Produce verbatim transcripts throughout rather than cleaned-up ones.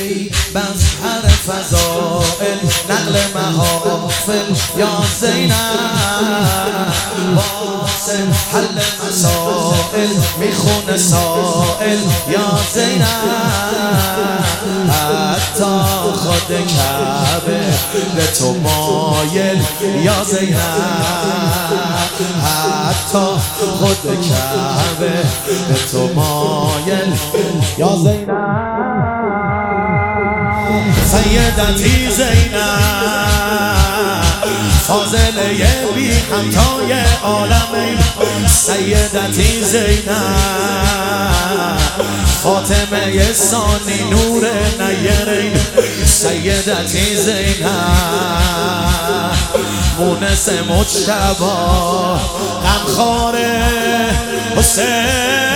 ای مظهر فضائل نقل محافل یا زینب واسه حل مسائل میخونه سائل یا زینب حتی خود کعبه به تو مایل یا زینب حتی خود کعبه به تو مایل یا زینب سیدتی زینب فاضله بی همتای عالمین سیدتی زینب فاطمه ثانی نور نیرین سیدتی زینب مونس مجتبی غمخوار حسین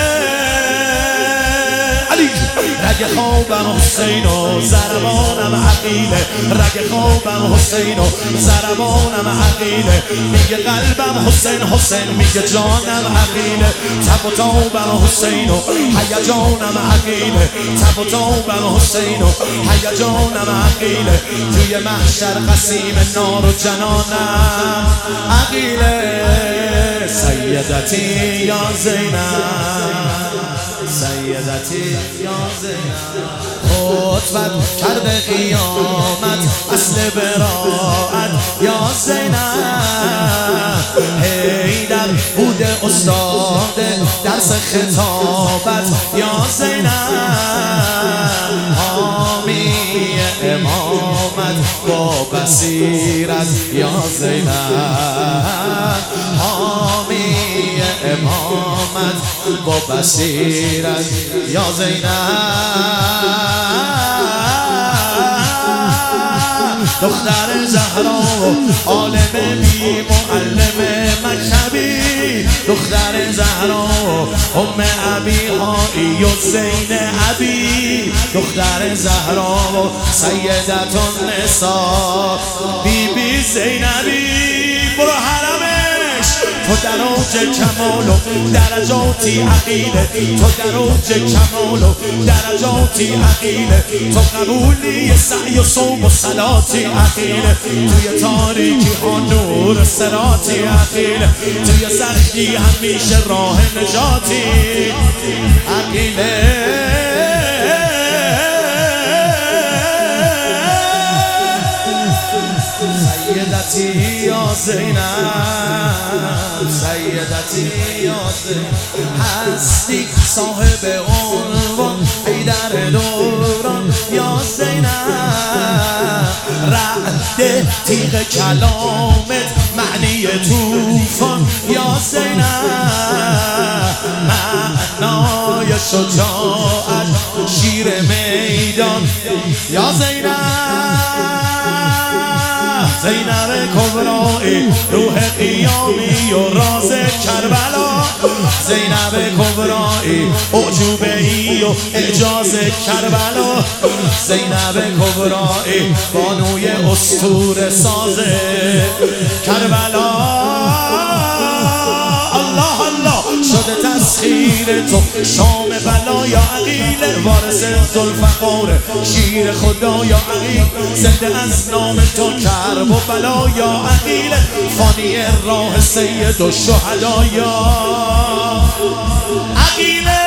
رگ خوابم حسین و ضربانم عقیله رگ خوابم حسین و ضربانم عقیله میگه قلبم حسین حسین میگه جانم عقیله تب و تابم حسین و هیجانم عقیله تب و تابم حسین و هیجانم عقیله توی محشر قسیم نار و جنانم عقیله سیدتی یا زینب سیدتی یا زینب خطبت کرده قیامت اصل براعت یا زینب حیدر بوده استاد درس خطابت یا زینب حامی امامت با بصیرت یا زینب حامی امامت با بصیرت یا زینب دختر زهرا عالم بی معلم مکتبی دختر زهرا ام ابی هایی و زین ابی دختر زهرا سیدت النساء بی بی زینبی برو حرمش تو در اوج کمال و درجاتی عقیله تو در اوج کمال و درجاتی عقیله تو قبولی سعی و صوم و صلاتی عقیله توی تاریکی ها نور صراطی عقیله توی سختی همیشه راه نجاتی عقیله سیدتی یا زینب سیدتی یا زینب هستی صاحب عنوان حیدر دوران یا زینب رعد تیغ کلامت معنی توفان یا زینب معنای شجاعت شیر میدان یا زینب زینب کبرایی روح قیامی و راز کربلا زینب کبرایی اعجوبه ای و اعجاز کربلا زینب کبرایی بانوی اسطوره ساز کربلا الله الله شده تسخیر تو شام بلا یا عقیله وارث ذوالفقار شیر خدا یا عقیل زنده از نام تو کرب و بلا یا عقیله فانی راه سید و شهدا یا عقیله